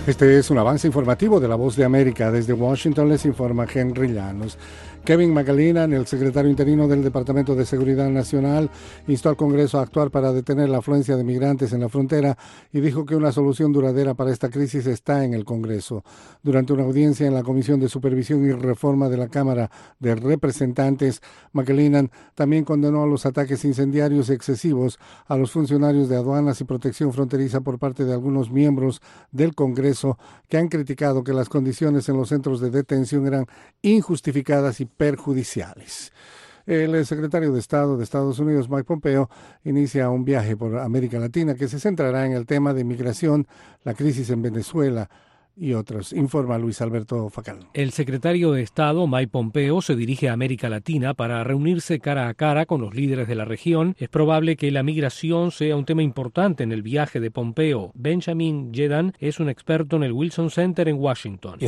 Este es un avance informativo de La Voz de América. Desde Washington les informa Henry Llanos. Kevin McAleenan, el secretario interino del Departamento de Seguridad Nacional, instó al Congreso a actuar para detener la afluencia de migrantes en la frontera y dijo que una solución duradera para esta crisis está en el Congreso. Durante una audiencia en la Comisión de Supervisión y Reforma de la Cámara de Representantes, McAleenan también condenó los ataques incendiarios excesivos a los funcionarios de aduanas y protección fronteriza por parte de algunos miembros del Congreso que han criticado que las condiciones en los centros de detención eran injustificadas y perjudiciales. El secretario de Estado de Estados Unidos, Mike Pompeo, inicia un viaje por América Latina que se centrará en el tema de migración, la crisis en Venezuela y otros, informa Luis Alberto Facal. El secretario de Estado, Mike Pompeo, se dirige a América Latina para reunirse cara a cara con los líderes de la región. Es probable que la migración sea un tema importante en el viaje de Pompeo. Benjamin Jedan es un experto en el Wilson Center en Washington.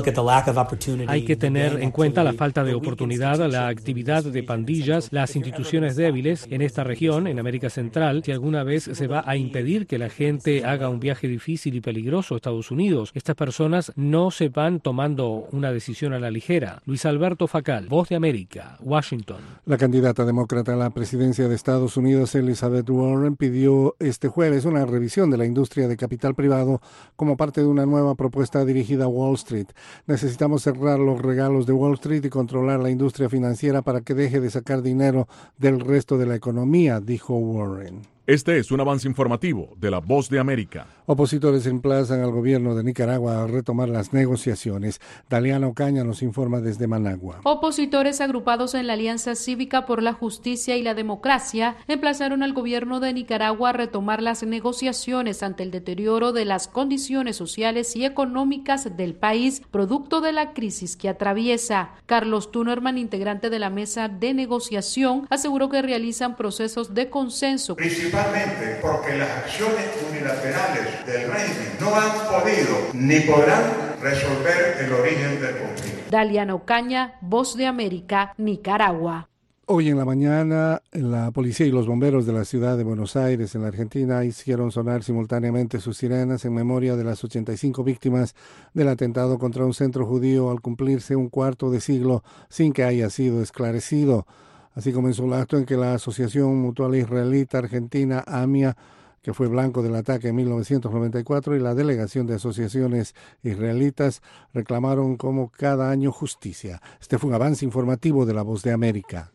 Hay que tener en cuenta la falta de oportunidad, la actividad de pandillas, las instituciones débiles en esta región, en América Central. Si alguna vez se va a impedir que la gente haga un viaje difícil y peligroso a Estados Unidos, estas personas no se van tomando una decisión a la ligera. Luis Alberto Facal, Voz de América, Washington. La candidata demócrata a la presidencia de Estados Unidos, Elizabeth Warren, pidió este jueves una revisión de la industria de capital privado como parte de una nueva propuesta dirigida a Wall Street. Necesitamos cerrar los regalos de Wall Street y controlar la industria financiera para que deje de sacar dinero del resto de la economía, dijo Warren. Este es un avance informativo de La Voz de América. Opositores emplazan al gobierno de Nicaragua a retomar las negociaciones. Daliana Ocaña nos informa desde Managua. Opositores agrupados en la Alianza Cívica por la Justicia y la Democracia emplazaron al gobierno de Nicaragua a retomar las negociaciones ante el deterioro de las condiciones sociales y económicas del país, producto de la crisis que atraviesa. Carlos Tunerman, integrante de la mesa de negociación, aseguró que realizan procesos de consenso. Principalmente porque las acciones unilaterales del régimen no han podido ni podrán resolver el origen del conflicto. Daliana Ocaña, Voz de América, Nicaragua. Hoy en la mañana, la policía y los bomberos de la ciudad de Buenos Aires, en la Argentina, hicieron sonar simultáneamente sus sirenas en memoria de las 85 víctimas del atentado contra un centro judío al cumplirse un cuarto de siglo sin que haya sido esclarecido. Así comenzó el acto en que la Asociación Mutual Israelita Argentina, AMIA, que fue blanco del ataque en 1994, y la Delegación de Asociaciones Israelitas reclamaron como cada año justicia. Este fue un avance informativo de La Voz de América.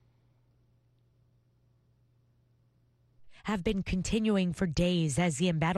Have been continuing for days as the